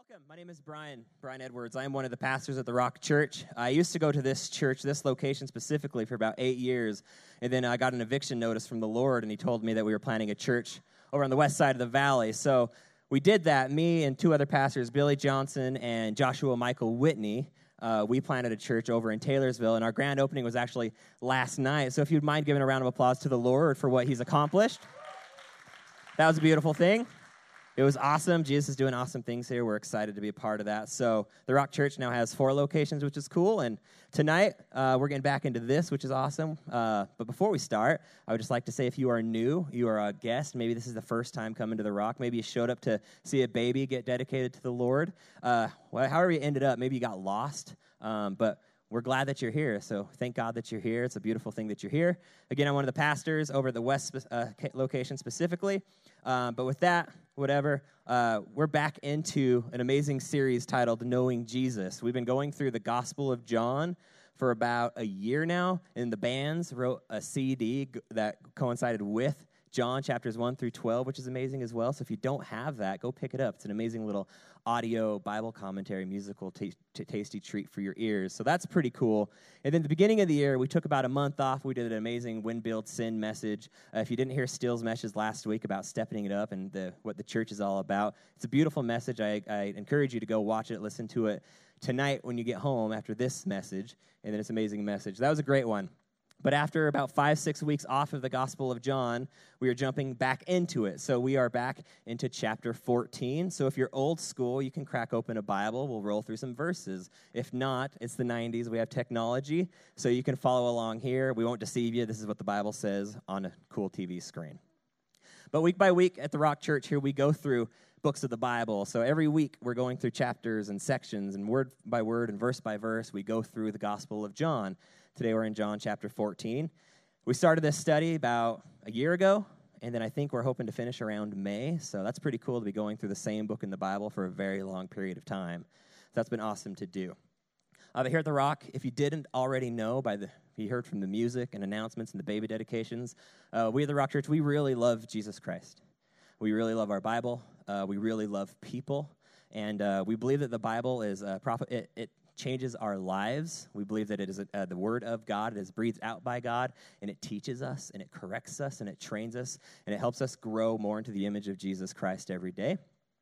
Welcome. My name is Brian Edwards. I am one of the pastors at the Rock Church. I used to go to this church, this location specifically, for about 8 years, and then I got an eviction notice from the Lord, and he told me that we were planting a church over on the west side of the valley. So we did that, me and two other pastors, Billy Johnson and Joshua Michael Whitney. We planted a church over in Taylorsville, and our grand opening was actually last night. So if you'd mind giving a round of applause to the Lord for what he's accomplished. That was a beautiful thing. It was awesome. Jesus is doing awesome things here. We're excited to be a part of that. So the Rock Church now has 4 locations, which is cool. And tonight, we're getting back into this, which is awesome. But before we start, I would just like to say if you are new, you are a guest, maybe this is the first time coming to the Rock, maybe you showed up to see a baby get dedicated to the Lord. However you ended up, maybe you got lost. But we're glad that you're here, so thank God that you're here. It's a beautiful thing that you're here. Again, I'm one of the pastors over at the West location specifically. But with that, we're back into an amazing series titled Knowing Jesus. We've been going through the Gospel of John for about a year now, and the bands wrote a CD that coincided with John chapters 1 through 12, which is amazing as well. So if you don't have that, go pick it up. It's an amazing little audio Bible commentary, musical tasty treat for your ears. So that's pretty cool. And then the beginning of the year, we took about a month off. We did an amazing Win, Build, Sin message. If you didn't hear Steele's message last week about stepping it up and what the church is all about, it's a beautiful message. I encourage you to go watch it, listen to it tonight when you get home after this message. And then it's an amazing message. That was a great one. But after about 5-6 weeks off of the Gospel of John, we are jumping back into it. So we are back into chapter 14. So if you're old school, you can crack open a Bible. We'll roll through some verses. If not, it's the 90s. We have technology, so you can follow along here. We won't deceive you. This is what the Bible says on a cool TV screen. But week by week at the Rock Church here, we go through books of the Bible. So every week we're going through chapters and sections, and word by word and verse by verse, we go through the Gospel of John. Today we're in John chapter 14. We started this study about a year ago, and then I think we're hoping to finish around May. So that's pretty cool to be going through the same book in the Bible for a very long period of time. So that's been awesome to do. But here at The Rock, if you didn't already know, you heard from the music and announcements and the baby dedications, we at The Rock Church, we really love Jesus Christ. We really love our Bible. We really love people. And we believe that the Bible is a prophet. It changes our lives. We believe that it is the Word of God. It is breathed out by God, and it teaches us, and it corrects us, and it trains us, and it helps us grow more into the image of Jesus Christ every day.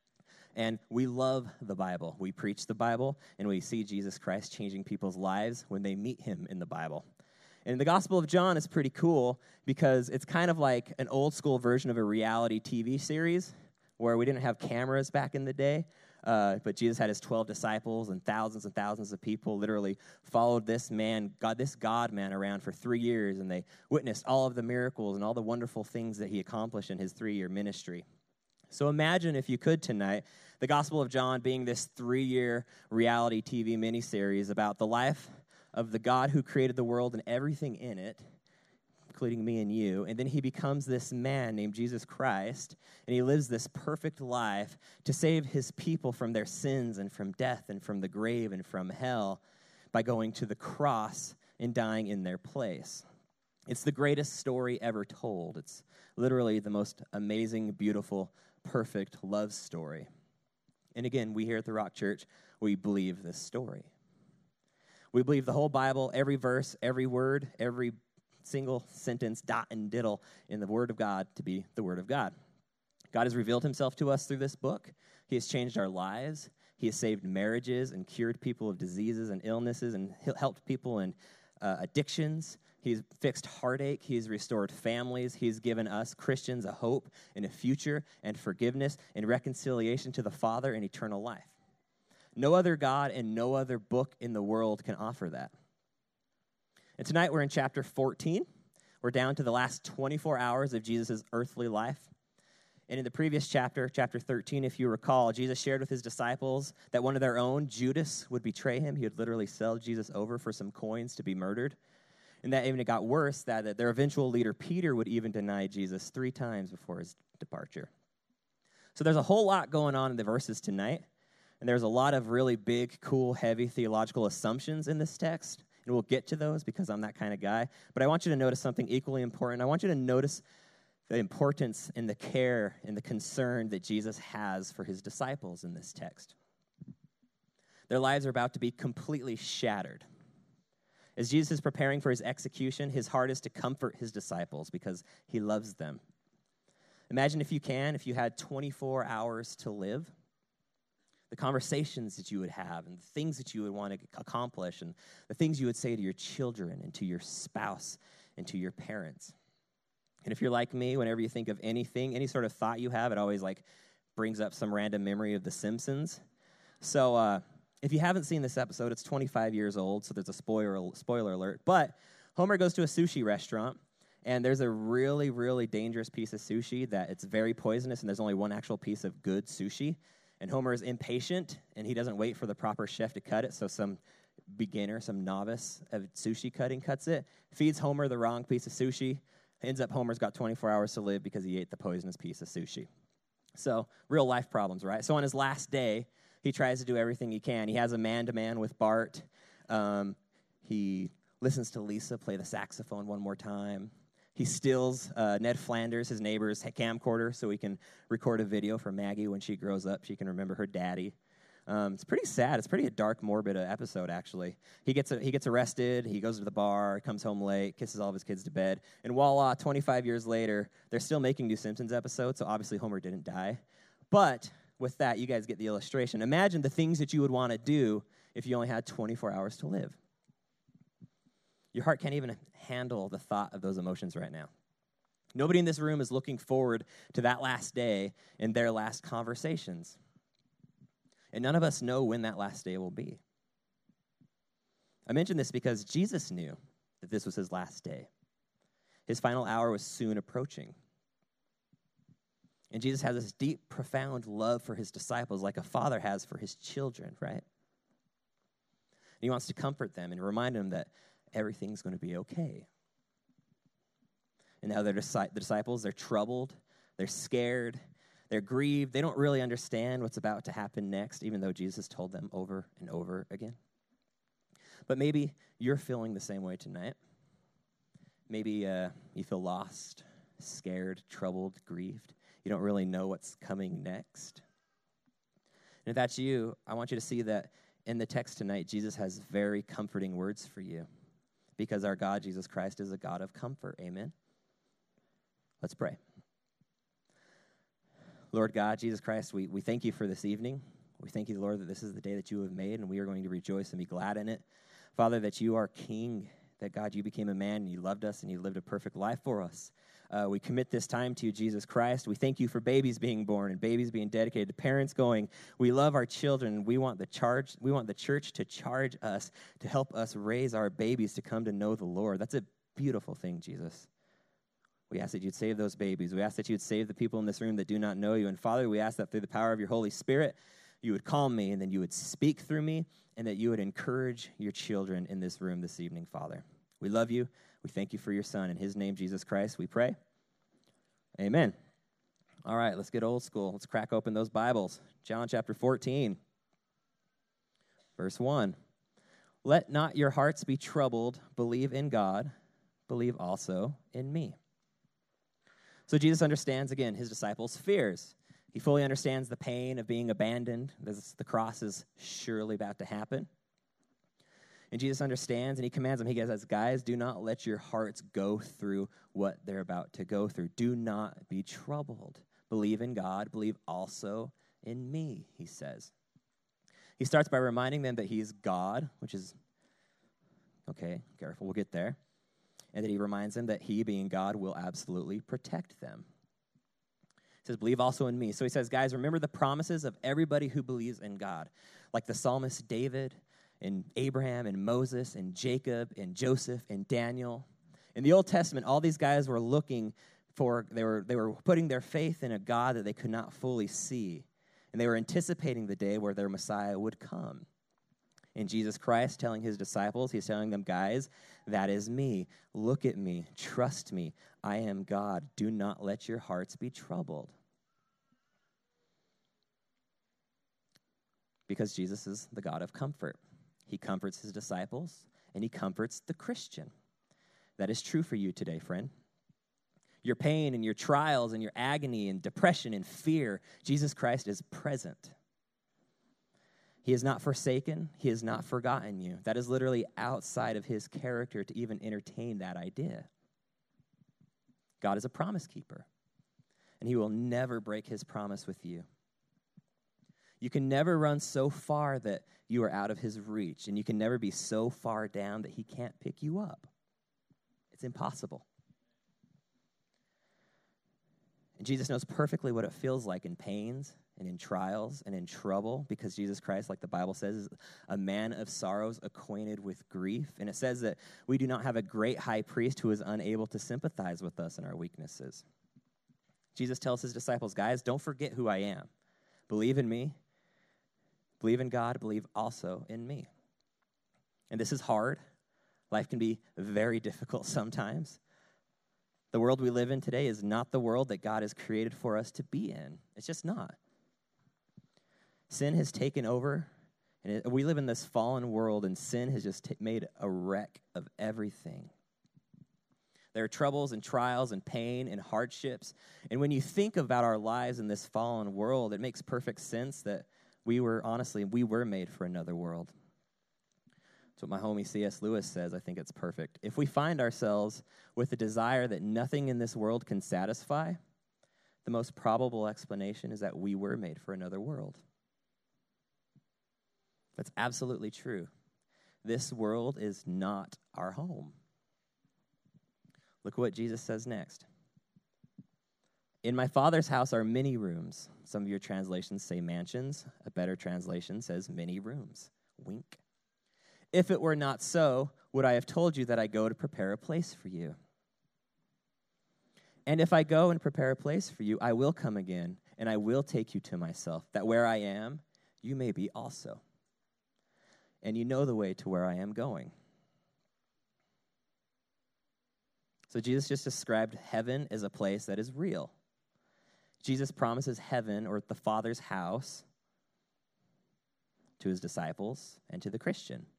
And we love the Bible. We preach the Bible, and we see Jesus Christ changing people's lives when they meet him in the Bible. And the Gospel of John is pretty cool because it's kind of like an old school version of a reality TV series where we didn't have cameras back in the day. But Jesus had his 12 disciples, and thousands of people literally followed this God-man around for 3 years, and they witnessed all of the miracles and all the wonderful things that he accomplished in his 3-year ministry. So imagine, if you could tonight, the Gospel of John being this 3-year reality TV miniseries about the life of the God who created the world and everything in it, including me and you, and then he becomes this man named Jesus Christ, and he lives this perfect life to save his people from their sins and from death and from the grave and from hell by going to the cross and dying in their place. It's the greatest story ever told. It's literally the most amazing, beautiful, perfect love story. And again, we here at the Rock Church, we believe this story. We believe the whole Bible, every verse, every word, every single sentence, dot and diddle in the Word of God to be the Word of God. God has revealed himself to us through this book. He has changed our lives. He has saved marriages and cured people of diseases and illnesses and helped people in addictions. He's fixed heartache. He's restored families. He's given us Christians a hope and a future and forgiveness and reconciliation to the Father and eternal life. No other God and no other book in the world can offer that. And tonight we're in chapter 14. We're down to the last 24 hours of Jesus' earthly life. And in the previous chapter, chapter 13, if you recall, Jesus shared with his disciples that one of their own, Judas, would betray him. He would literally sell Jesus over for some coins to be murdered. And that even it got worse, that their eventual leader, Peter, would even deny Jesus 3 times before his departure. So there's a whole lot going on in the verses tonight. And there's a lot of really big, cool, heavy theological assumptions in this text. And we'll get to those because I'm that kind of guy. But I want you to notice something equally important. I want you to notice the importance and the care and the concern that Jesus has for his disciples in this text. Their lives are about to be completely shattered. As Jesus is preparing for his execution, his heart is to comfort his disciples because he loves them. Imagine if you had 24 hours to live, the conversations that you would have and the things that you would want to accomplish and the things you would say to your children and to your spouse and to your parents. And if you're like me, whenever you think of anything, any sort of thought you have, it always brings up some random memory of The Simpsons. So if you haven't seen this episode, it's 25 years old, so there's a spoiler alert. But Homer goes to a sushi restaurant, and there's a really, really dangerous piece of sushi that it's very poisonous, and there's only one actual piece of good sushi. And Homer is impatient, and he doesn't wait for the proper chef to cut it, so some beginner, some novice of sushi cutting cuts it, feeds Homer the wrong piece of sushi, ends up Homer's got 24 hours to live because he ate the poisonous piece of sushi. So real life problems, right? So on his last day, he tries to do everything he can. He has a man-to-man with Bart. He listens to Lisa play the saxophone one more time. He steals Ned Flanders, his neighbor's camcorder, so he can record a video for Maggie when she grows up. She can remember her daddy. It's pretty sad. It's pretty dark, morbid episode, actually. He gets arrested. He goes to the bar, comes home late, kisses all of his kids to bed. And voila, 25 years later, they're still making new Simpsons episodes, so obviously Homer didn't die. But with that, you guys get the illustration. Imagine the things that you would want to do if you only had 24 hours to live. Your heart can't even handle the thought of those emotions right now. Nobody in this room is looking forward to that last day and their last conversations. And none of us know when that last day will be. I mention this because Jesus knew that this was his last day. His final hour was soon approaching. And Jesus has this deep, profound love for his disciples like a father has for his children, right? And he wants to comfort them and remind them that everything's going to be okay. And now the disciples, they're troubled, they're scared, they're grieved. They don't really understand what's about to happen next, even though Jesus told them over and over again. But maybe you're feeling the same way tonight. Maybe you feel lost, scared, troubled, grieved. You don't really know what's coming next. And if that's you, I want you to see that in the text tonight, Jesus has very comforting words for you because our God, Jesus Christ, is a God of comfort. Amen? Let's pray. Lord God, Jesus Christ, we thank you for this evening. We thank you, Lord, that this is the day that you have made, and we are going to rejoice and be glad in it. Father, that you are King, that, God, you became a man, and you loved us, and you lived a perfect life for us. We commit this time to you, Jesus Christ. We thank you for babies being born and babies being dedicated, the parents going, we love our children. We want the church to charge us, to help us raise our babies to come to know the Lord. That's a beautiful thing, Jesus. We ask that you'd save those babies. We ask that you'd save the people in this room that do not know you. And Father, we ask that through the power of your Holy Spirit, you would calm me, and then you would speak through me, and that you would encourage your children in this room this evening, Father. We love you. We thank you for your Son. In his name, Jesus Christ, we pray. Amen. All right, let's get old school. Let's crack open those Bibles. John chapter 14, verse 1. Let not your hearts be troubled. Believe in God. Believe also in me. So Jesus understands, again, his disciples' fears. He fully understands the pain of being abandoned. The cross is surely about to happen. And Jesus understands, and he commands them. He says, guys, do not let your hearts go through what they're about to go through. Do not be troubled. Believe in God. Believe also in me, he says. He starts by reminding them that he's God, which is, okay, careful, we'll get there. And that he reminds them that he, being God, will absolutely protect them. He says, believe also in me. So he says, guys, remember the promises of everybody who believes in God. Like the psalmist David, and Abraham, and Moses, and Jacob, and Joseph, and Daniel. In the Old Testament, all these guys were looking for, they were putting their faith in a God that they could not fully see. And they were anticipating the day where their Messiah would come. And Jesus Christ telling his disciples, he's telling them, guys, that is me. Look at me. Trust me. I am God. Do not let your hearts be troubled. Because Jesus is the God of comfort. He comforts his disciples, and he comforts the Christian. That is true for you today, friend. Your pain and your trials and your agony and depression and fear, Jesus Christ is present. He has not forsaken. He has not forgotten you. That is literally outside of his character to even entertain that idea. God is a promise keeper, and he will never break his promise with you. You can never run so far that you are out of his reach, and you can never be so far down that he can't pick you up. It's impossible. And Jesus knows perfectly what it feels like in pains and in trials and in trouble, because Jesus Christ, like the Bible says, is a man of sorrows, acquainted with grief. And it says that we do not have a great high priest who is unable to sympathize with us in our weaknesses. Jesus tells his disciples, guys, don't forget who I am. Believe in me. Believe in God. Believe also in me. And this is hard. Life can be very difficult sometimes. The world we live in today is not the world that God has created for us to be in. It's just not. Sin has taken over, and we live in this fallen world, and sin has just made a wreck of everything. There are troubles and trials and pain and hardships. And when you think about our lives in this fallen world, it makes perfect sense that we were made for another world. That's what my homie C.S. Lewis says. I think it's perfect. If we find ourselves with a desire that nothing in this world can satisfy, the most probable explanation is that we were made for another world. That's absolutely true. This world is not our home. Look what Jesus says next. In my Father's house are many rooms. Some of your translations say mansions. A better translation says many rooms. Wink. If it were not so, would I have told you that I go to prepare a place for you? And if I go and prepare a place for you, I will come again, and I will take you to myself, that where I am, you may be also. And you know the way to where I am going. So Jesus just described heaven as a place that is real. Jesus promises heaven, or the Father's house, to his disciples and to the Christian.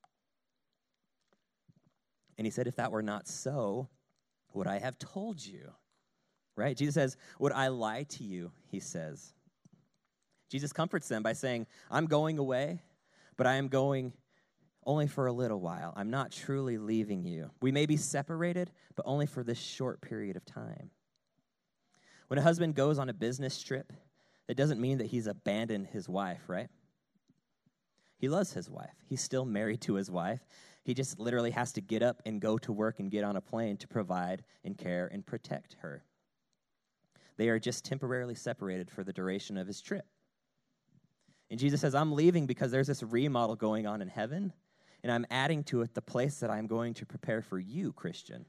And he said, if that were not so, would I have told you? Right? Jesus says, would I lie to you? He says. Jesus comforts them by saying, I'm going away, but I am going only for a little while. I'm not truly leaving you. We may be separated, but only for this short period of time. When a husband goes on a business trip, that doesn't mean that he's abandoned his wife, right? He loves his wife. He's still married to his wife. He just literally has to get up and go to work and get on a plane to provide and care and protect her. They are just temporarily separated for the duration of his trip. And Jesus says, I'm leaving because there's this remodel going on in heaven, and I'm adding to it the place that I'm going to prepare for you, Christian.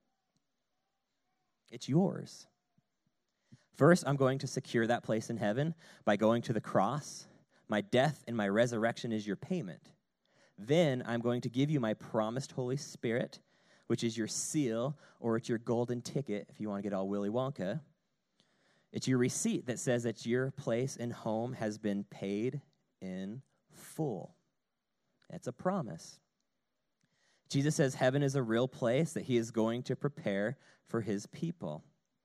It's yours. First, I'm going to secure that place in heaven by going to the cross. My death and my resurrection is your payment. Then I'm going to give you my promised Holy Spirit, which is your seal, or it's your golden ticket, if you want to get all Willy Wonka. It's your receipt that says that your place and home has been paid in full. That's a promise. Jesus says heaven is a real place that he is going to prepare for his people.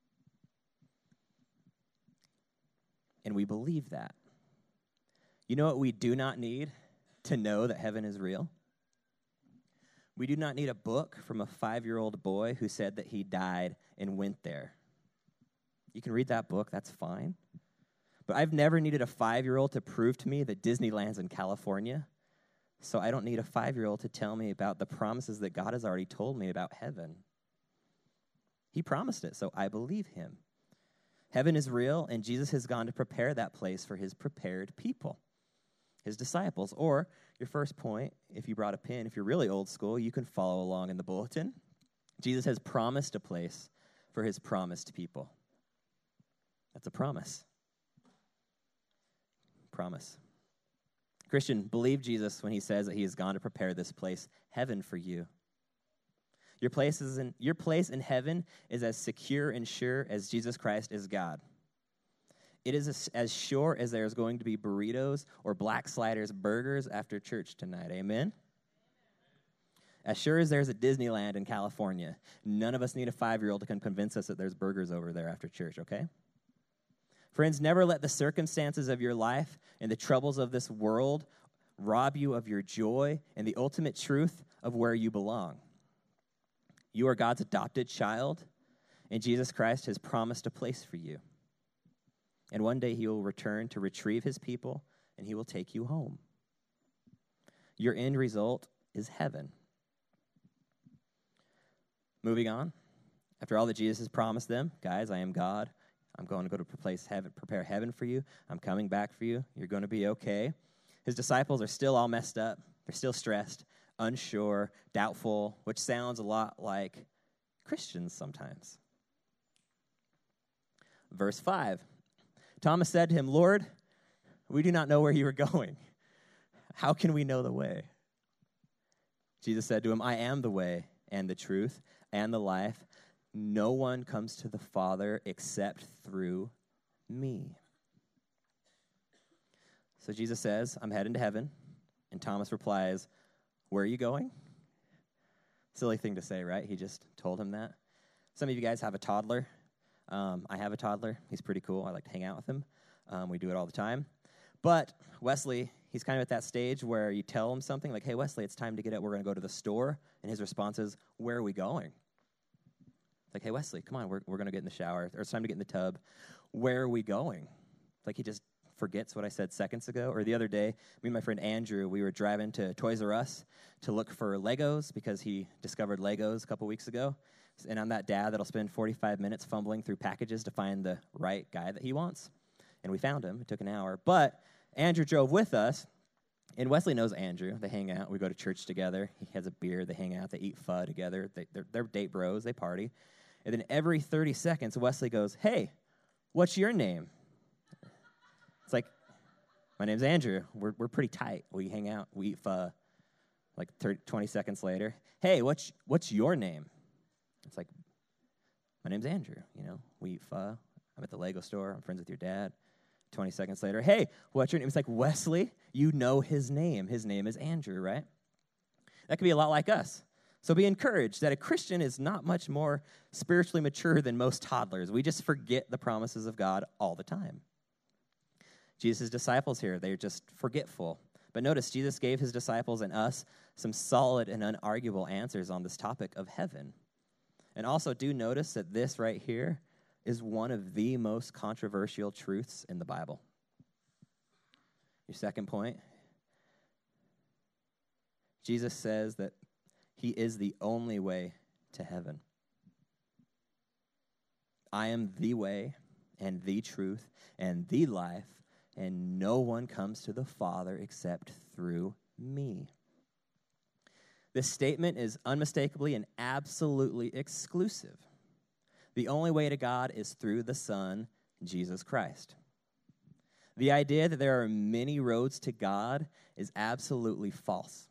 And we believe that. You know what we do not need to know that heaven is real? We do not need a book from a 5-year-old boy who said that he died and went there. You can read that book, that's fine. But I've never needed a 5-year-old to prove to me that Disneyland's in California, so I don't need a 5-year-old to tell me about the promises that God has already told me about heaven. He promised it, so I believe him. Heaven is real, and Jesus has gone to prepare that place for his prepared people, his disciples. Or your first point, if you brought a pen, if you're really old school, you can follow along in the bulletin. Jesus has promised a place for his promised people. That's a promise. Promise. Christian, believe Jesus when he says that he has gone to prepare this place, heaven, for you. Your place in heaven is as secure and sure as Jesus Christ is God. It is as sure as there's going to be burritos or Black Sliders burgers after church tonight. Amen? As sure as there's a Disneyland in California, none of us need a 5-year-old to convince us that there's burgers over there after church, okay? Friends, never let the circumstances of your life and the troubles of this world rob you of your joy and the ultimate truth of where you belong. You are God's adopted child, and Jesus Christ has promised a place for you. And one day he will return to retrieve his people, and he will take you home. Your end result is heaven. Moving on. After all that Jesus has promised them, guys, I am God. I'm going to go to prepare heaven for you. I'm coming back for you. You're going to be okay. His disciples are still all messed up. They're still stressed, unsure, doubtful, which sounds a lot like Christians sometimes. Verse 5, Thomas said to him, Lord, we do not know where you are going. How can we know the way? Jesus said to him, I am the way and the truth and the life. No one comes to the Father except through me. So Jesus says, I'm heading to heaven. And Thomas replies, where are you going? Silly thing to say, right? He just told him that. Some of you guys have a toddler. I have a toddler. He's pretty cool. I like to hang out with him. We do it all the time. But Wesley, he's kind of at that stage where you tell him something like, hey, Wesley, it's time to get up. We're going to go to the store. And his response is, where are we going? It's like, hey, Wesley, come on. We're going to get in the shower. Or it's time to get in the tub. Where are we going? It's like he just forgets what I said seconds ago. Or the other day, me and my friend Andrew, we were driving to Toys R Us to look for Legos because he discovered Legos a couple weeks ago. And I'm that dad that'll spend 45 minutes fumbling through packages to find the right guy that he wants. And we found him. It took an hour. But Andrew drove with us, and Wesley knows Andrew. They hang out. We go to church together. He has a beer. They hang out. They eat pho together. They're date bros. They party. And then every 30 seconds, Wesley goes, hey, what's your name? It's like, my name's Andrew. We're pretty tight. We hang out. We eat pho. Like 20 seconds later, hey, what's your name? It's like, my name's Andrew. We eat pho. I'm at the Lego store. I'm friends with your dad. 20 seconds later, hey, what's your name? It's like, Wesley, you know his name. His name is Andrew, right? That could be a lot like us. So be encouraged that a Christian is not much more spiritually mature than most toddlers. We just forget the promises of God all the time. Jesus' disciples here, they're just forgetful. But notice, Jesus gave his disciples and us some solid and unarguable answers on this topic of heaven. And also do notice that this right here is one of the most controversial truths in the Bible. Your second point, Jesus says that he is the only way to heaven. I am the way and the truth and the life, and no one comes to the Father except through me. This statement is unmistakably and absolutely exclusive. The only way to God is through the Son, Jesus Christ. The idea that there are many roads to God is absolutely false.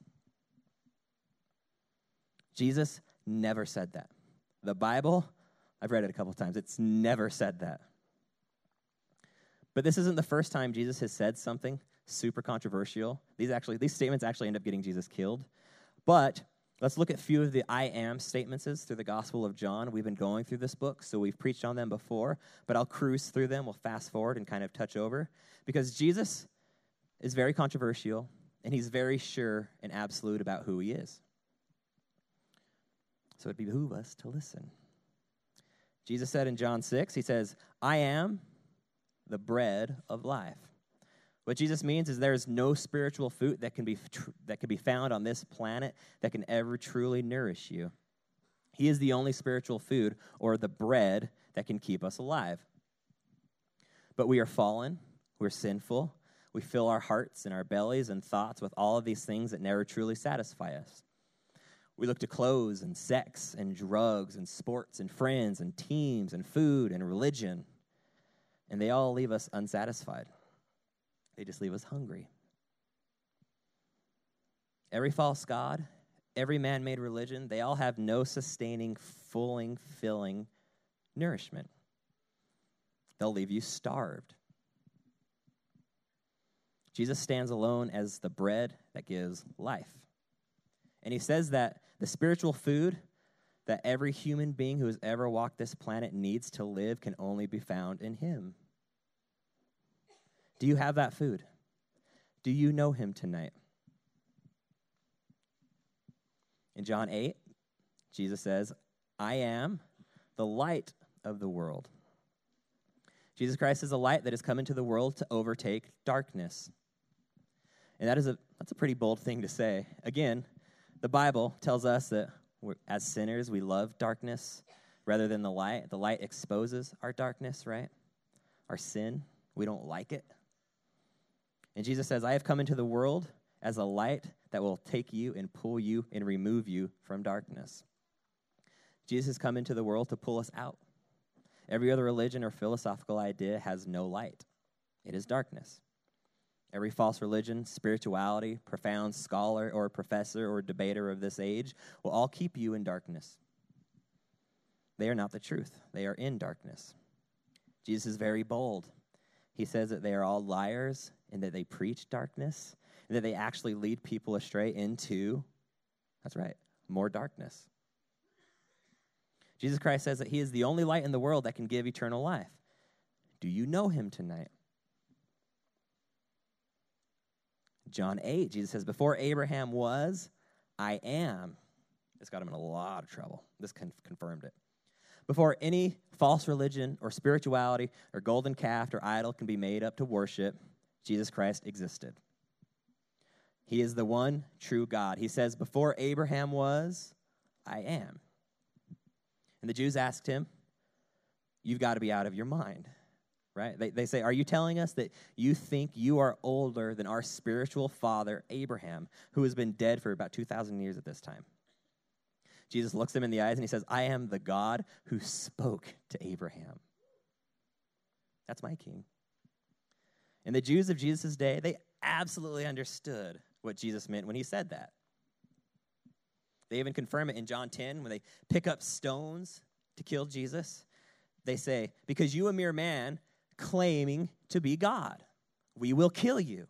Jesus never said that. The Bible, I've read it a couple times, it's never said that. But this isn't the first time Jesus has said something super controversial. These statements actually end up getting Jesus killed. But let's look at a few of the I am statements through the Gospel of John. We've been going through this book, so we've preached on them before, but I'll cruise through them. We'll fast forward and kind of touch over, because Jesus is very controversial, and he's very sure and absolute about who he is. So it behooves us to listen. Jesus said in John 6, he says, I am the bread of life. What Jesus means is there is no spiritual food that can be found on this planet that can ever truly nourish you. He is the only spiritual food, or the bread, that can keep us alive. But we are fallen, we're sinful, we fill our hearts and our bellies and thoughts with all of these things that never truly satisfy us. We look to clothes and sex and drugs and sports and friends and teams and food and religion, and they all leave us unsatisfied. They just leave us hungry. Every false god, every man-made religion, they all have no sustaining, filling nourishment. They'll leave you starved. Jesus stands alone as the bread that gives life. And he says that the spiritual food that every human being who has ever walked this planet needs to live can only be found in him. Do you have that food? Do you know him tonight? In John 8, Jesus says, I am the light of the world. Jesus Christ is a light that has come into the world to overtake darkness. And that's a pretty bold thing to say. Again, the Bible tells us that as sinners, we love darkness rather than the light. The light exposes our darkness, right? Our sin. We don't like it. And Jesus says, I have come into the world as a light that will take you and pull you and remove you from darkness. Jesus has come into the world to pull us out. Every other religion or philosophical idea has no light. It is darkness. Every false religion, spirituality, profound scholar or professor or debater of this age will all keep you in darkness. They are not the truth. They are in darkness. Jesus is very bold. He says that they are all liars and that they preach darkness and that they actually lead people astray into, that's right, more darkness. Jesus Christ says that he is the only light in the world that can give eternal life. Do you know him tonight? John 8, Jesus says, before Abraham was, I am. This got him in a lot of trouble. This confirmed it. Before any false religion or spirituality or golden calf or idol can be made up to worship, Jesus Christ existed. He is the one true God. He says, before Abraham was, I am. And the Jews asked him, you've got to be out of your mind, right? They say, are you telling us that you think you are older than our spiritual father, Abraham, who has been dead for about 2,000 years at this time? Jesus looks him in the eyes and he says, I am the God who spoke to Abraham. That's my king. And the Jews of Jesus' day, they absolutely understood what Jesus meant when he said that. They even confirm it in John 10 when they pick up stones to kill Jesus. They say, because you a mere man claiming to be God, we will kill you.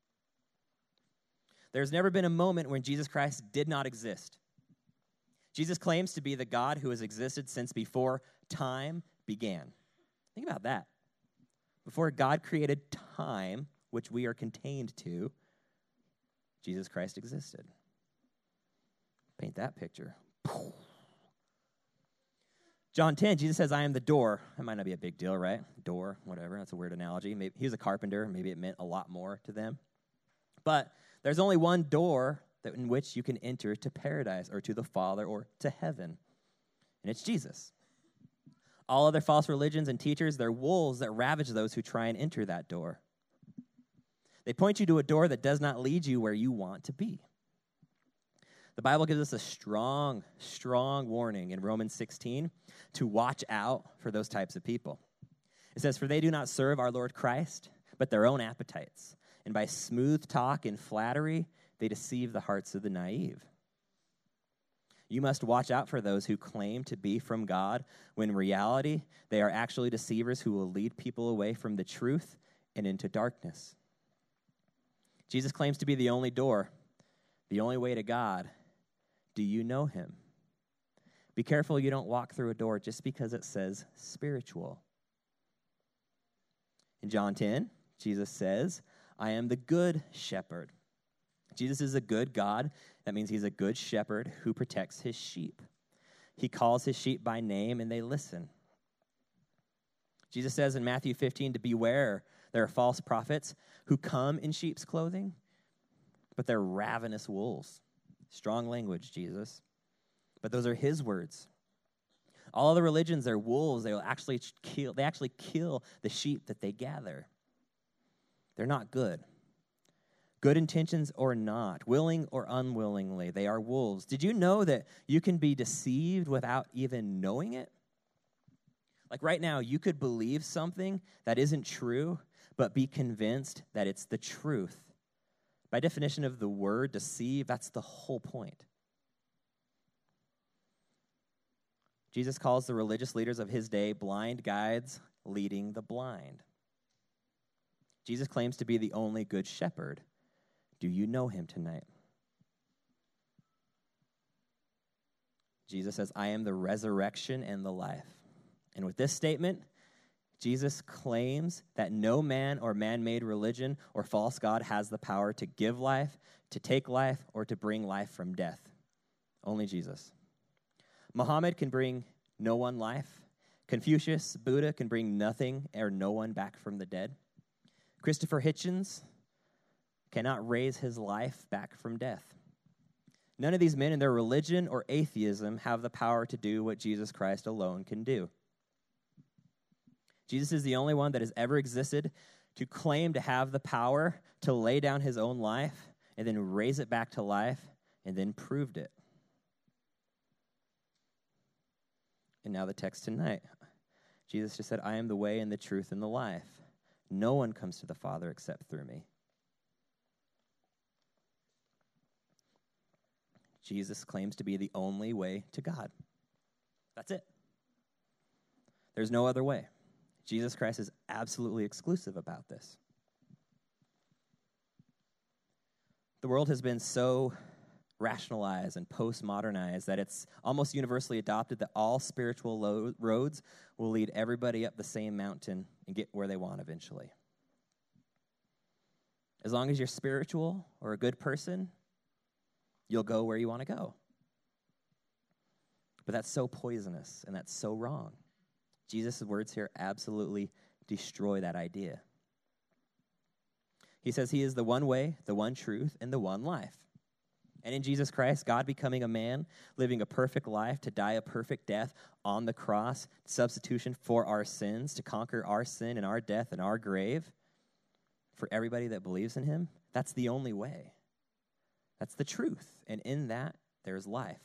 There's never been a moment when Jesus Christ did not exist. Jesus claims to be the God who has existed since before time began. Think about that. Before God created time, which we are contained to, Jesus Christ existed. Paint that picture. John 10, Jesus says, I am the door. That might not be a big deal, right? Door, whatever. That's a weird analogy. Maybe he was a carpenter. Maybe it meant a lot more to them. But there's only one door in which you can enter to paradise or to the Father or to heaven. And it's Jesus. All other false religions and teachers, they're wolves that ravage those who try and enter that door. They point you to a door that does not lead you where you want to be. The Bible gives us a strong, strong warning in Romans 16 to watch out for those types of people. It says, for they do not serve our Lord Christ, but their own appetites. And by smooth talk and flattery, they deceive the hearts of the naive. You must watch out for those who claim to be from God, when in reality, they are actually deceivers who will lead people away from the truth and into darkness. Jesus claims to be the only door, the only way to God. Do you know him? Be careful you don't walk through a door just because it says spiritual. In John 10, Jesus says, I am the good shepherd. Jesus is a good God. That means he's a good shepherd who protects his sheep. He calls his sheep by name and they listen. Jesus says in Matthew 15 to beware. There are false prophets who come in sheep's clothing, but they're ravenous wolves. Strong language, Jesus. But those are his words. All other religions are wolves. They actually kill the sheep that they gather. They're not good. Good intentions or not, willing or unwillingly, they are wolves. Did you know that you can be deceived without even knowing it? Like right now, you could believe something that isn't true, but be convinced that it's the truth. By definition of the word deceive, that's the whole point. Jesus calls the religious leaders of his day blind guides leading the blind. Jesus claims to be the only good shepherd. Do you know him tonight? Jesus says, I am the resurrection and the life. And with this statement, Jesus claims that no man or man-made religion or false god has the power to give life, to take life, or to bring life from death. Only Jesus. Muhammad can bring no one life. Confucius, Buddha can bring nothing or no one back from the dead. Christopher Hitchens cannot raise his life back from death. None of these men in their religion or atheism have the power to do what Jesus Christ alone can do. Jesus is the only one that has ever existed to claim to have the power to lay down his own life and then raise it back to life and then proved it. And now the text tonight. Jesus just said, I am the way and the truth and the life. No one comes to the Father except through me. Jesus claims to be the only way to God. That's it. There's no other way. Jesus Christ is absolutely exclusive about this. The world has been so rationalized and postmodernized that it's almost universally adopted that all spiritual roads will lead everybody up the same mountain and get where they want eventually. As long as you're spiritual or a good person, you'll go where you want to go. But that's so poisonous and that's so wrong. Jesus' words here absolutely destroy that idea. He says he is the one way, the one truth, and the one life. And in Jesus Christ, God becoming a man, living a perfect life to die a perfect death on the cross, substitution for our sins, to conquer our sin and our death and our grave, for everybody that believes in him, that's the only way. That's the truth. And in that, there's life.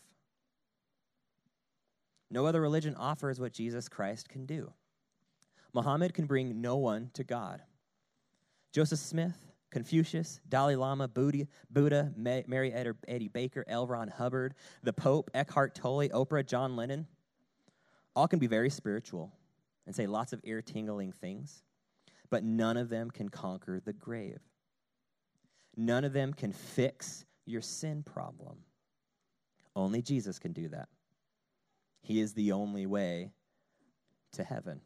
No other religion offers what Jesus Christ can do. Muhammad can bring no one to God. Joseph Smith, Confucius, Dalai Lama, Buddha, Mary Eddy Baker, L. Ron Hubbard, the Pope, Eckhart Tolle, Oprah, John Lennon, all can be very spiritual and say lots of ear-tingling things, but none of them can conquer the grave. None of them can fix your sin problem. Only Jesus can do that. He is the only way to heaven.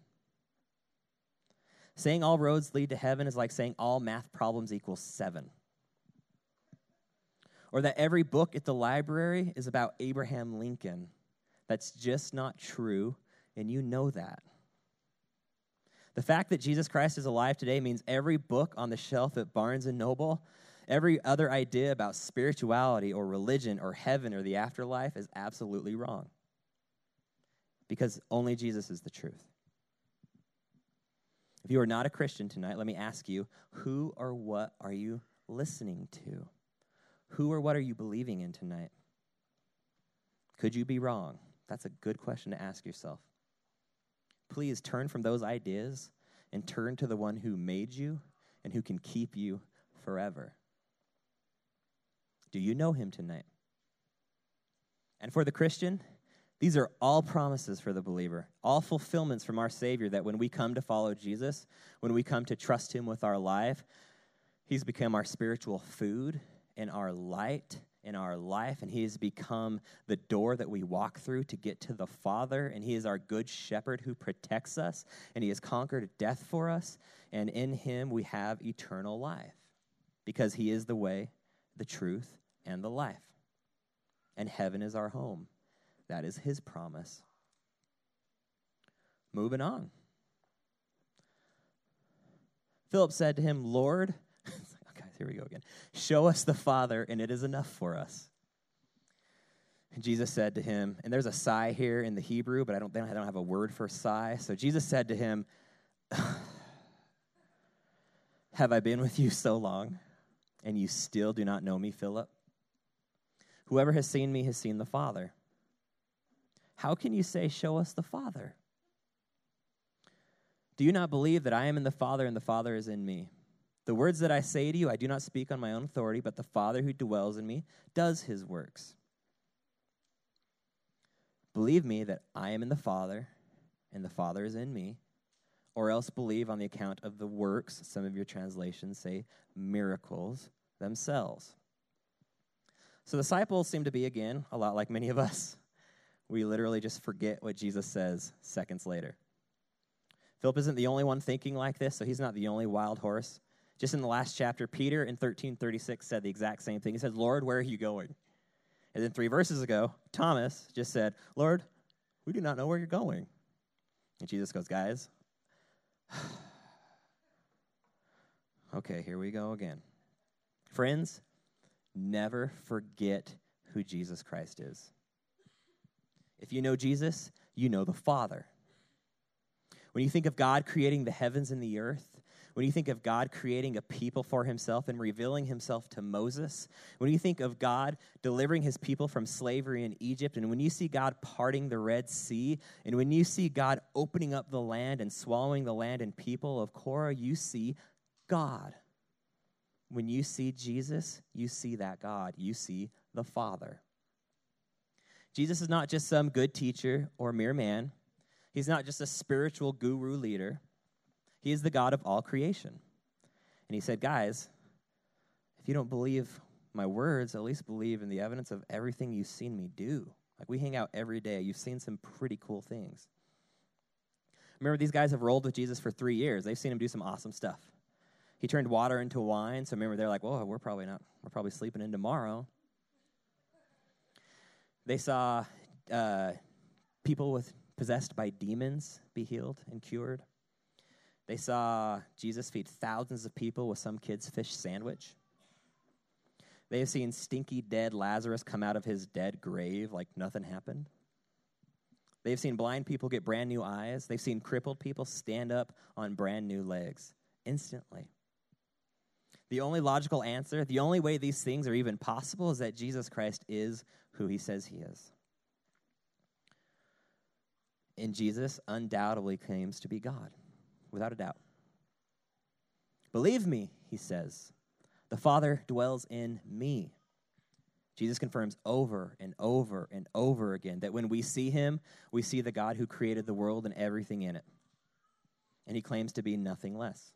Saying all roads lead to heaven is like saying all math problems equal 7. Or that every book at the library is about Abraham Lincoln. That's just not true, and you know that. The fact that Jesus Christ is alive today means every book on the shelf at Barnes & Noble, every other idea about spirituality or religion or heaven or the afterlife is absolutely wrong. Because only Jesus is the truth. If you are not a Christian tonight, let me ask you, who or what are you listening to? Who or what are you believing in tonight? Could you be wrong? That's a good question to ask yourself. Please turn from those ideas and turn to the one who made you and who can keep you forever. Do you know him tonight? And for the Christian, these are all promises for the believer, all fulfillments from our Savior that when we come to follow Jesus, when we come to trust him with our life, he's become our spiritual food and our light in our life, and he has become the door that we walk through to get to the Father, and he is our good shepherd who protects us, and he has conquered death for us, and in him we have eternal life because he is the way, the truth, and the life, and heaven is our home. That is his promise. Moving on. Philip said to him, Lord, okay, here we go again. Show us the Father, and it is enough for us. And Jesus said to him, and there's a sigh here in the Hebrew, but I don't have a word for sigh. So Jesus said to him, have I been with you so long, and you still do not know me, Philip? Whoever has seen me has seen the Father. How can you say, show us the Father? Do you not believe that I am in the Father and the Father is in me? The words that I say to you, I do not speak on my own authority, but the Father who dwells in me does his works. Believe me that I am in the Father and the Father is in me, or else believe on the account of the works, some of your translations say miracles themselves. So the disciples seem to be, again, a lot like many of us. We literally just forget what Jesus says seconds later. Philip isn't the only one thinking like this, so he's not the only wild horse. Just in the last chapter, Peter in 13:36 said the exact same thing. He said, Lord, where are you going? And then 3 verses ago, Thomas just said, Lord, we do not know where you're going. And Jesus goes, guys, okay, here we go again. Friends, never forget who Jesus Christ is. If you know Jesus, you know the Father. When you think of God creating the heavens and the earth, when you think of God creating a people for himself and revealing himself to Moses, when you think of God delivering his people from slavery in Egypt, and when you see God parting the Red Sea, and when you see God opening up the land and swallowing the land and people of Korah, you see God. When you see Jesus, you see that God. You see the Father. Jesus is not just some good teacher or mere man. He's not just a spiritual guru leader. He is the God of all creation. And he said, guys, if you don't believe my words, at least believe in the evidence of everything you've seen me do. Like, we hang out every day. You've seen some pretty cool things. Remember, these guys have rolled with Jesus for 3 years. They've seen him do some awesome stuff. He turned water into wine. So remember, they're like, well, we're probably sleeping in tomorrow. They saw people possessed by demons be healed and cured. They saw Jesus feed thousands of people with some kid's fish sandwich. They have seen stinky, dead Lazarus come out of his dead grave like nothing happened. They've seen blind people get brand new eyes. They've seen crippled people stand up on brand new legs instantly. The only logical answer, the only way these things are even possible is that Jesus Christ is who he says he is. And Jesus undoubtedly claims to be God, without a doubt. Believe me, he says, the Father dwells in me. Jesus confirms over and over and over again that when we see him, we see the God who created the world and everything in it. And he claims to be nothing less.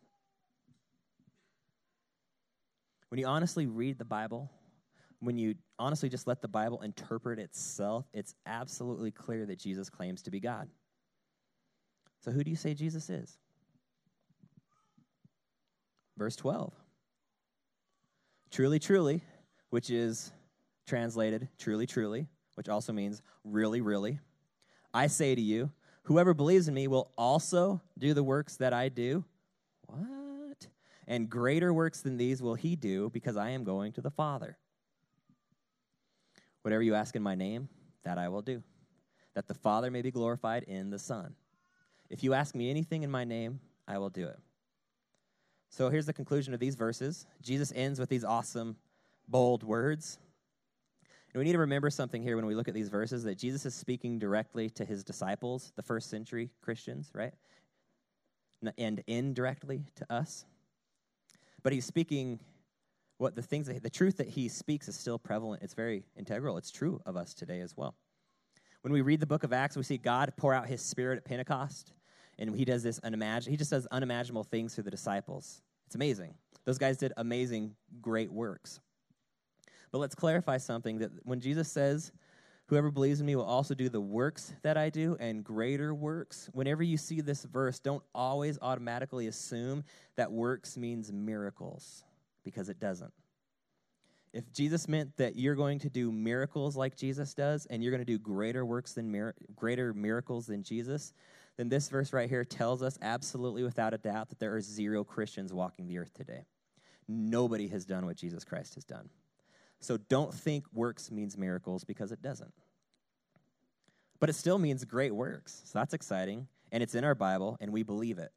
When you honestly read the Bible, when you honestly just let the Bible interpret itself, it's absolutely clear that Jesus claims to be God. So who do you say Jesus is? Verse 12. Truly, truly, which is translated truly, truly, which also means really, really. I say to you, whoever believes in me will also do the works that I do. What? And greater works than these will he do, because I am going to the Father. Whatever you ask in my name, that I will do, that the Father may be glorified in the Son. If you ask me anything in my name, I will do it. So here's the conclusion of these verses. Jesus ends with these awesome, bold words. And we need to remember something here when we look at these verses, that Jesus is speaking directly to his disciples, the first century Christians, right? And indirectly to us. But he's speaking the truth that he speaks is still prevalent. It's very integral. It's true of us today as well. When we read the book of Acts, we see God pour out his Spirit at Pentecost, and he just does unimaginable things through the disciples. It's amazing. Those guys did amazing, great works. But let's clarify something, that when Jesus says, whoever believes in me will also do the works that I do and greater works, whenever you see this verse, don't always automatically assume that works means miracles, because it doesn't. If Jesus meant that you're going to do miracles like Jesus does, and you're going to do greater miracles than Jesus, then this verse right here tells us absolutely without a doubt that there are 0 Christians walking the earth today. Nobody has done what Jesus Christ has done. So don't think works means miracles, because it doesn't. But it still means great works. So that's exciting, and it's in our Bible, and we believe it.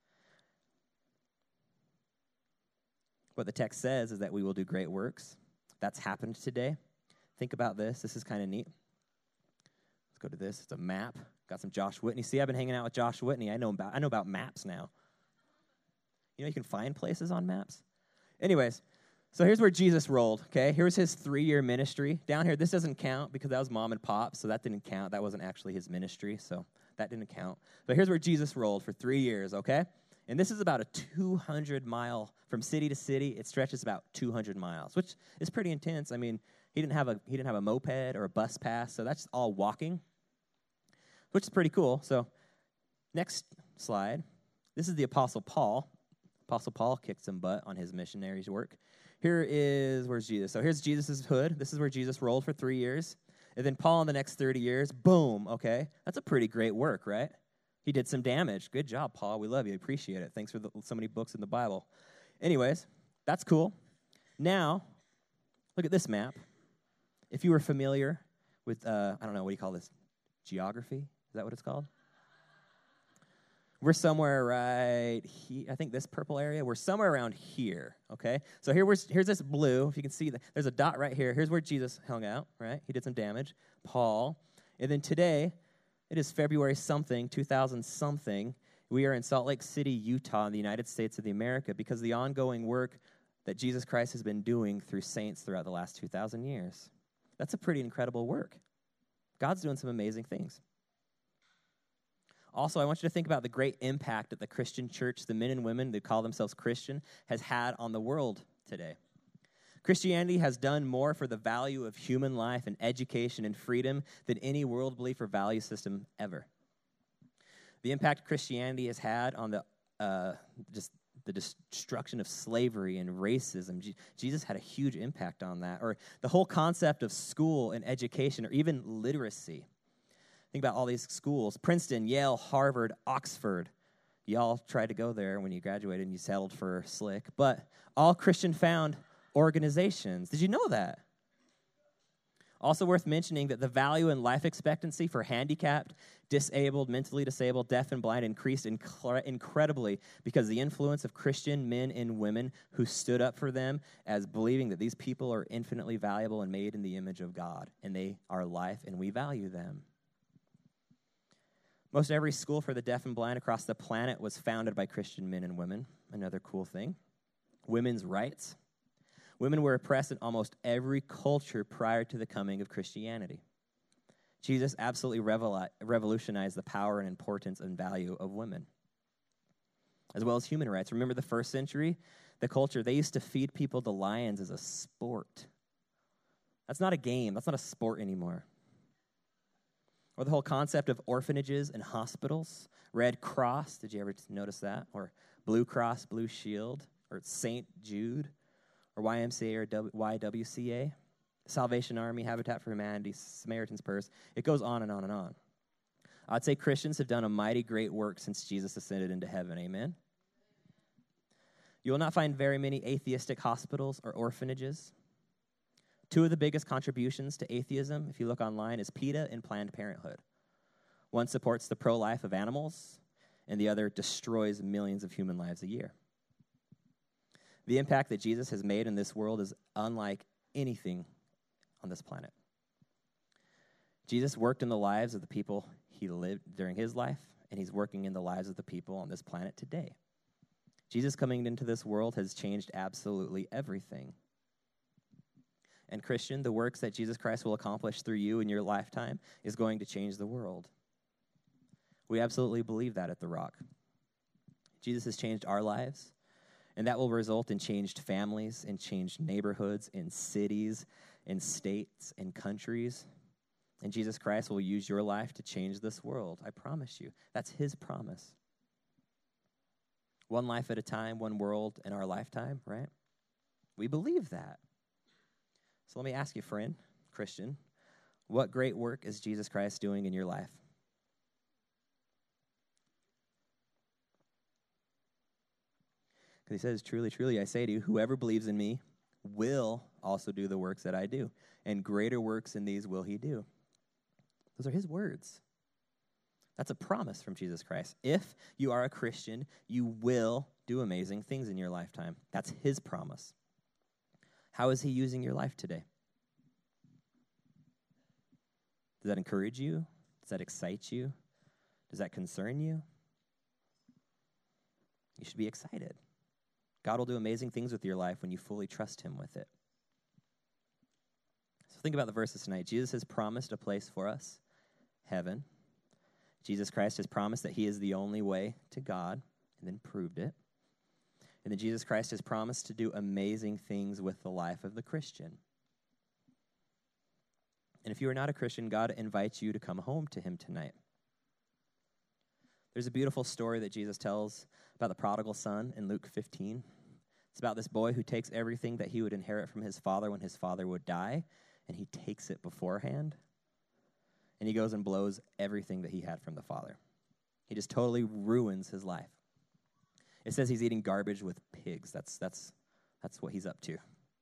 What the text says is that we will do great works. That's happened today. Think about this. This is kind of neat. Let's go to this. It's a map. Got some Josh Whitney. See, I've been hanging out with Josh Whitney. I know about maps now. You know, you can find places on maps. Anyways, so here's where Jesus rolled, okay? Here's his 3-year ministry. Down here, this doesn't count because that was mom and pop, so that didn't count. That wasn't actually his ministry, so that didn't count. But here's where Jesus rolled for 3 years, okay? And this is about a 200-mile, from city to city, it stretches about 200 miles, which is pretty intense. I mean, he didn't have a moped or a bus pass, so that's all walking, which is pretty cool. So next slide. This is the Apostle Paul. Apostle Paul kicked some butt on his missionaries' work. Where's Jesus? So here's Jesus' hood. This is where Jesus rolled for 3 years. And then Paul in the next 30 years, boom, okay? That's a pretty great work, right? He did some damage. Good job, Paul. We love you. Appreciate it. Thanks for so many books in the Bible. Anyways, that's cool. Now, look at this map. If you were familiar with, I don't know, what do you call this? Geography? Is that what it's called? We're somewhere right here. I think this purple area. We're somewhere around here, okay? So here's this blue. If you can see, there's a dot right here. Here's where Jesus hung out, right? He did some damage. Paul. And then today, it is February something, 2000 something. We are in Salt Lake City, Utah, in the United States of America because of the ongoing work that Jesus Christ has been doing through saints throughout the last 2,000 years. That's a pretty incredible work. God's doing some amazing things. Also, I want you to think about the great impact that the Christian church, the men and women that call themselves Christian, has had on the world today. Christianity has done more for the value of human life and education and freedom than any world belief or value system ever. The impact Christianity has had on the destruction of slavery and racism. Jesus had a huge impact on that. Or the whole concept of school and education, or even literacy. Think about all these schools: Princeton, Yale, Harvard, Oxford. Y'all tried to go there when you graduated and you settled for Slick. But all Christian-found organizations. Did you know that? Also worth mentioning that the value and life expectancy for handicapped, disabled, mentally disabled, deaf, and blind increased incredibly because of the influence of Christian men and women who stood up for them as believing that these people are infinitely valuable and made in the image of God, and they are life, and we value them. Most every school for the deaf and blind across the planet was founded by Christian men and women. Another cool thing. Women's rights. Women were oppressed in almost every culture prior to the coming of Christianity. Jesus absolutely revolutionized the power and importance and value of women, as well as human rights. Remember the first century? The culture, they used to feed people to lions as a sport. That's not a game. That's not a sport anymore. Or the whole concept of orphanages and hospitals. Red Cross, did you ever notice that? Or Blue Cross, Blue Shield, or St. Jude, or YMCA or YWCA, Salvation Army, Habitat for Humanity, Samaritan's Purse. It goes on and on and on. I'd say Christians have done a mighty great work since Jesus ascended into heaven. Amen? You will not find very many atheistic hospitals or orphanages. Two of the biggest contributions to atheism, if you look online, is PETA and Planned Parenthood. One supports the pro-life of animals, and the other destroys millions of human lives a year. The impact that Jesus has made in this world is unlike anything on this planet. Jesus worked in the lives of the people he lived during his life, and he's working in the lives of the people on this planet today. Jesus coming into this world has changed absolutely everything. And Christian, the works that Jesus Christ will accomplish through you in your lifetime is going to change the world. We absolutely believe that at The Rock. Jesus has changed our lives, and that will result in changed families, and changed neighborhoods, and cities, and states, and countries. And Jesus Christ will use your life to change this world. I promise you. That's his promise. One life at a time, one world in our lifetime, right? We believe that. So let me ask you, friend, Christian, what great work is Jesus Christ doing in your life? Because he says, truly, truly, I say to you, whoever believes in me will also do the works that I do, and greater works than these will he do. Those are his words. That's a promise from Jesus Christ. If you are a Christian, you will do amazing things in your lifetime. That's his promise. How is he using your life today? Does that encourage you? Does that excite you? Does that concern you? You should be excited. God will do amazing things with your life when you fully trust him with it. So think about the verses tonight. Jesus has promised a place for us, heaven. Jesus Christ has promised that he is the only way to God, and then proved it. And then Jesus Christ has promised to do amazing things with the life of the Christian. And if you are not a Christian, God invites you to come home to him tonight. There's a beautiful story that Jesus tells about the prodigal son in Luke 15. It's about this boy who takes everything that he would inherit from his father when his father would die, and he takes it beforehand, and he goes and blows everything that he had from the father. He just totally ruins his life. It says he's eating garbage with pigs. That's what he's up to.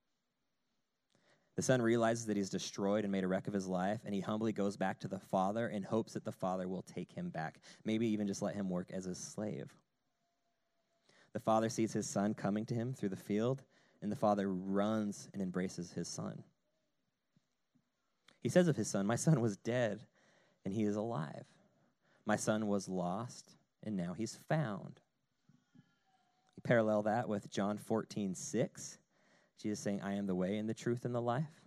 The son realizes that he's destroyed and made a wreck of his life, and he humbly goes back to the father in hopes that the father will take him back, maybe even just let him work as a slave. The father sees his son coming to him through the field, and the father runs and embraces his son. He says of his son, "My son was dead, and he is alive. My son was lost, and now he's found." You parallel that with John 14:6. Jesus saying, "I am the way and the truth and the life."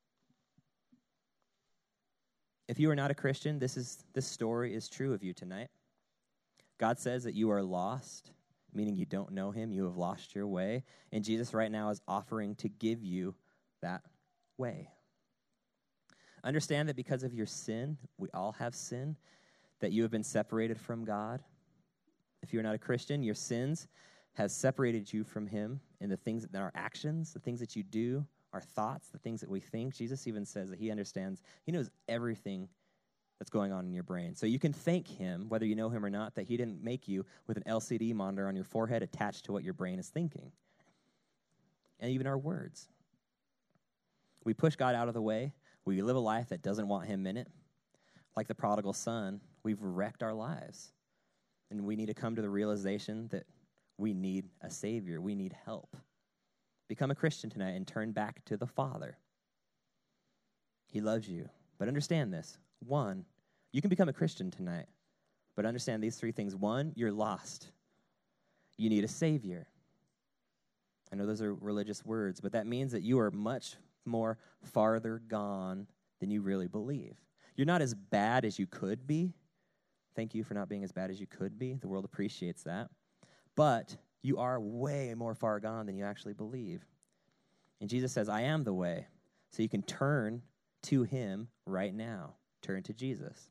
If you are not a Christian, this story is true of you tonight. God says that you are lost, meaning you don't know him, you have lost your way, and Jesus right now is offering to give you that way. Understand that because of your sin, we all have sin, that you have been separated from God. If you're not a Christian, your sins has separated you from him in the things that our actions, the things that you do, our thoughts, the things that we think. Jesus even says that he understands, he knows everything that's going on in your brain. So you can thank him, whether you know him or not, that he didn't make you with an LCD monitor on your forehead attached to what your brain is thinking. And even our words. We push God out of the way. We live a life that doesn't want him in it. Like the prodigal son, we've wrecked our lives. And we need to come to the realization that we need a Savior. We need help. Become a Christian tonight and turn back to the Father. He loves you. But understand this. 1, you can become a Christian tonight, but understand these 3 things. 1, you're lost. You need a Savior. I know those are religious words, but that means that you are much more farther gone than you really believe. You're not as bad as you could be. Thank you for not being as bad as you could be. The world appreciates that. But you are way more far gone than you actually believe. And Jesus says, "I am the way." So you can turn to him right now. Turn to Jesus.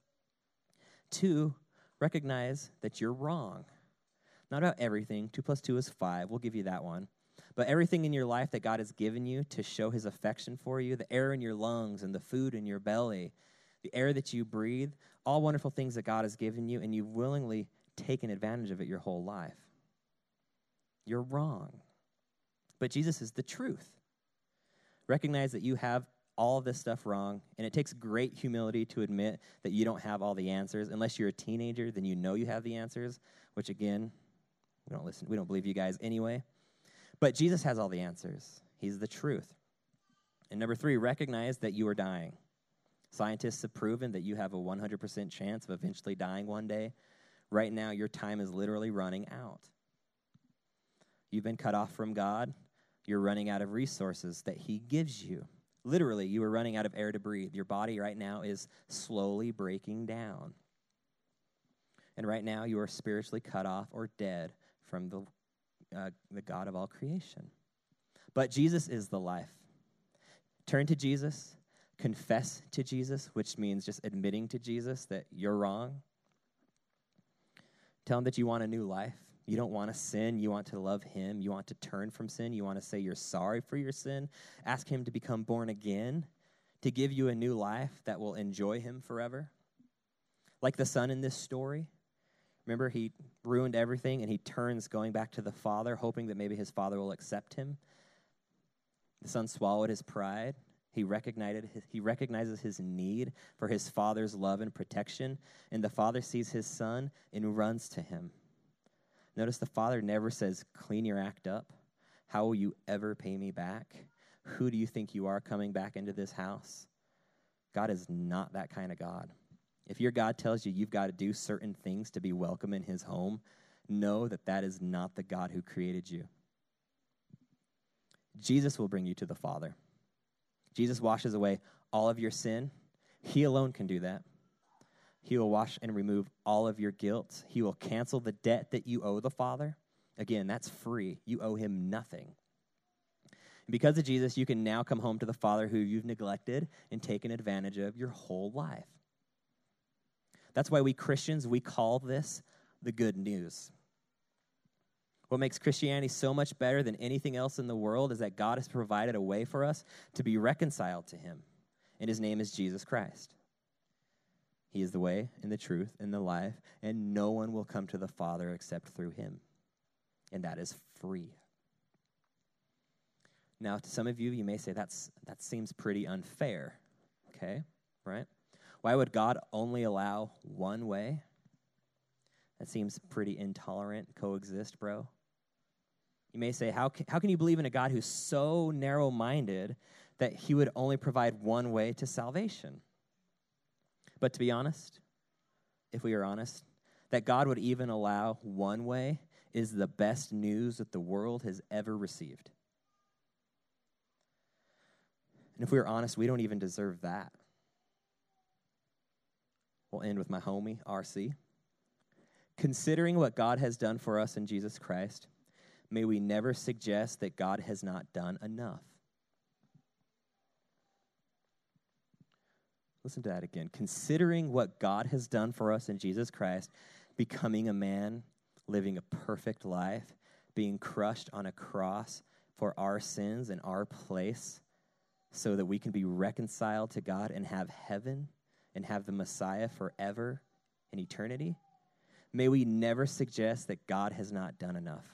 2, recognize that you're wrong. Not about everything. 2 + 2 is 5. We'll give you that one. But everything in your life that God has given you to show his affection for you, the air in your lungs and the food in your belly, the air that you breathe, all wonderful things that God has given you, and you've willingly taken advantage of it your whole life. You're wrong. But Jesus is the truth. Recognize that you have all of this stuff wrong, and it takes great humility to admit that you don't have all the answers. Unless you're a teenager, then you know you have the answers, which again, we don't believe you guys anyway. But Jesus has all the answers. He's the truth. And number 3, recognize that you are dying. Scientists have proven that you have a 100% chance of eventually dying one day. Right now, your time is literally running out. You've been cut off from God. You're running out of resources that he gives you. Literally, you are running out of air to breathe. Your body right now is slowly breaking down. And right now, you are spiritually cut off or dead from the God of all creation. But Jesus is the life. Turn to Jesus. Confess to Jesus, which means just admitting to Jesus that you're wrong. Tell him that you want a new life. You don't want to sin. You want to love him. You want to turn from sin. You want to say you're sorry for your sin. Ask him to become born again, to give you a new life that will enjoy him forever. Like the son in this story. Remember, he ruined everything, and he turns going back to the father, hoping that maybe his father will accept him. The son swallowed his pride. He recognizes his need for his father's love and protection, and the father sees his son and runs to him. Notice the father never says, "Clean your act up. How will you ever pay me back? Who do you think you are coming back into this house?" God is not that kind of God. If your God tells you you've got to do certain things to be welcome in his home, know that that is not the God who created you. Jesus will bring you to the Father. Jesus washes away all of your sin. He alone can do that. He will wash and remove all of your guilt. He will cancel the debt that you owe the Father. Again, that's free. You owe him nothing. And because of Jesus, you can now come home to the Father who you've neglected and taken advantage of your whole life. That's why we Christians, we call this the good news. What makes Christianity so much better than anything else in the world is that God has provided a way for us to be reconciled to him, and his name is Jesus Christ. He is the way and the truth and the life, and no one will come to the Father except through him, and that is free. Now, to some of you, you may say, that seems pretty unfair, okay, right? Why would God only allow one way? That seems pretty intolerant, coexist, bro. You may say, how can you believe in a God who's so narrow-minded that he would only provide one way to salvation? But to be honest, if we are honest, that God would even allow one way is the best news that the world has ever received. And if we are honest, we don't even deserve that. We'll end with my homie, RC. Considering what God has done for us in Jesus Christ, may we never suggest that God has not done enough. Listen to that again. Considering what God has done for us in Jesus Christ, becoming a man, living a perfect life, being crushed on a cross for our sins in our place, so that we can be reconciled to God and have heaven and have the Messiah forever in eternity, may we never suggest that God has not done enough.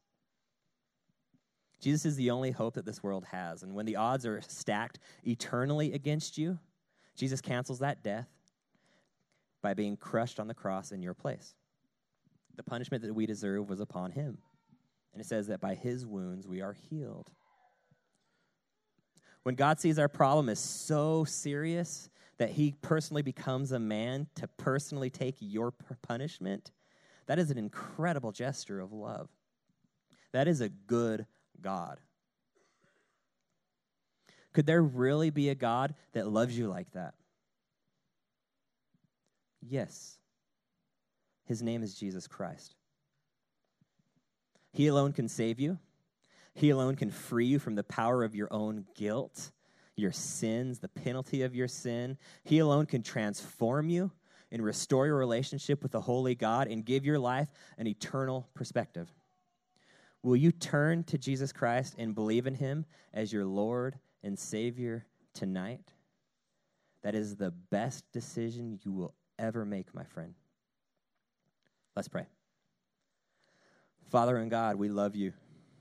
Jesus is the only hope that this world has. And when the odds are stacked eternally against you, Jesus cancels that death by being crushed on the cross in your place. The punishment that we deserve was upon him. And it says that by his wounds we are healed. When God sees our problem is so serious that he personally becomes a man to personally take your punishment, that is an incredible gesture of love. That is a good God. Could there really be a God that loves you like that? Yes. His name is Jesus Christ. He alone can save you. He alone can free you from the power of your own guilt, your sins, the penalty of your sin. He alone can transform you and restore your relationship with the holy God and give your life an eternal perspective. Will you turn to Jesus Christ and believe in him as your Lord and Savior tonight? That is the best decision you will ever make, my friend. Let's pray. Father and God, we love you.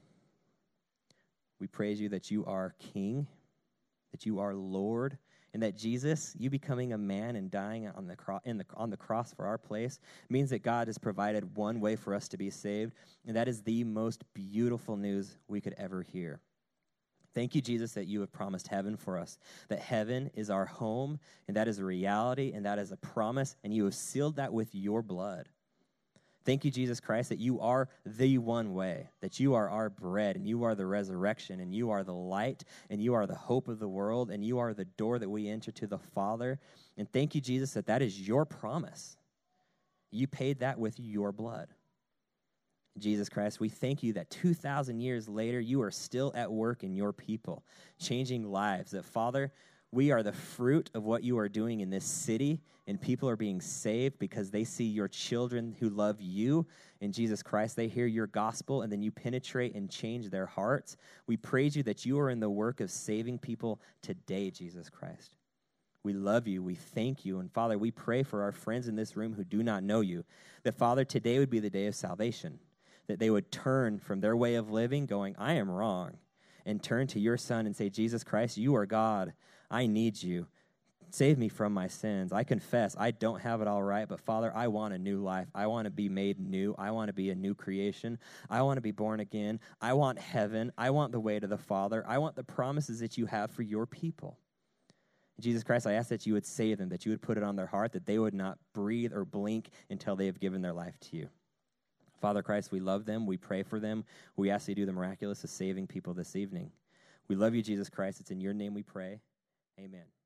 We praise you that you are King, that you are Lord, and that Jesus, you becoming a man and dying on the cross for our place, means that God has provided one way for us to be saved, and that is the most beautiful news we could ever hear. Thank you, Jesus, that you have promised heaven for us, that heaven is our home, and that is a reality, and that is a promise, and you have sealed that with your blood. Thank you, Jesus Christ, that you are the one way, that you are our bread, and you are the resurrection, and you are the light, and you are the hope of the world, and you are the door that we enter to the Father. And thank you, Jesus, that that is your promise. You paid that with your blood. Jesus Christ, we thank you that 2,000 years later, you are still at work in your people, changing lives. That, Father, we are the fruit of what you are doing in this city, and people are being saved because they see your children who love you in Jesus Christ. They hear your gospel, and then you penetrate and change their hearts. We praise you that you are in the work of saving people today, Jesus Christ. We love you. We thank you. And, Father, we pray for our friends in this room who do not know you, that, Father, today would be the day of salvation, that they would turn from their way of living, going, I am wrong, and turn to your Son and say, Jesus Christ, you are God. I need you. Save me from my sins. I confess I don't have it all right, but Father, I want a new life. I want to be made new. I want to be a new creation. I want to be born again. I want heaven. I want the way to the Father. I want the promises that you have for your people. Jesus Christ, I ask that you would save them, that you would put it on their heart, that they would not breathe or blink until they have given their life to you. Father Christ, we love them. We pray for them. We ask you to do the miraculous of saving people this evening. We love you, Jesus Christ. It's in your name we pray. Amen.